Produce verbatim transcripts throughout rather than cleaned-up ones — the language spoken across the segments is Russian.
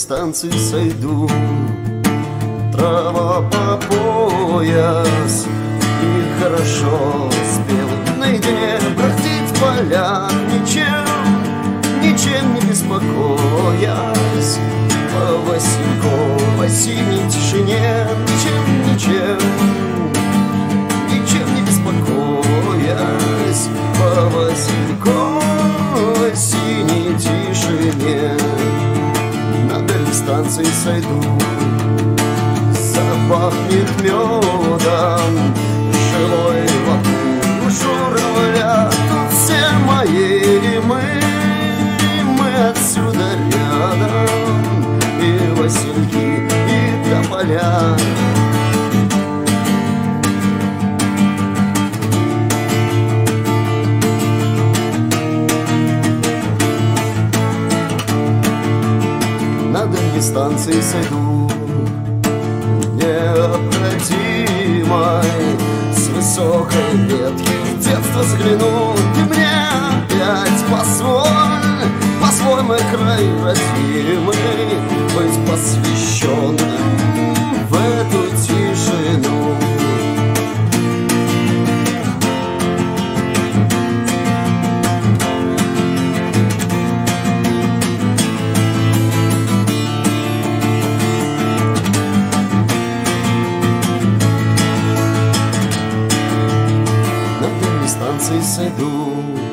станции сойду. Трава по пояс и хорошо спел. Наедине бродить в полях, ничем, ничем не беспокоясь. По Васильковой синей тишине, ничем, ничем, ничем не беспокоясь. По Васильковой синей тишине на дальней станции сойду. Запахнет медом живой вокруг журавля. Тут все мои, и мы, мы отсюда рядом. И васильки, и тополя. На дальней станции сойду необходимой, с высокой ветки в детство загляну. Ты мне опять позволь, позволь мой край родимый быть посвященным в эту тишину. Станции сойду,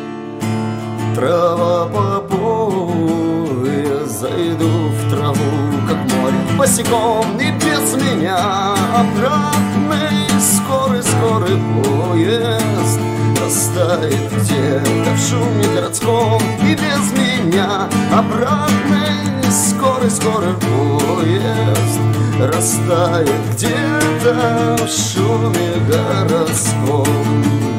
трава по пояс, зайду в траву, как море, босиком и без меня. Обратный скорый-скорый поезд растает где-то в шуме городском и без меня. Обратный скорый-скорый поезд растает где-то в шуме городском.